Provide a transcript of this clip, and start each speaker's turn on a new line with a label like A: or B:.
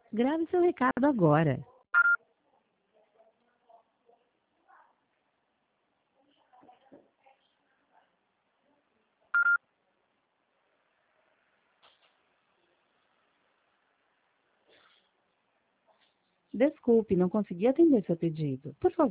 A: Grave seu recado agora. Desculpe, não consegui atender seu pedido. Por favor,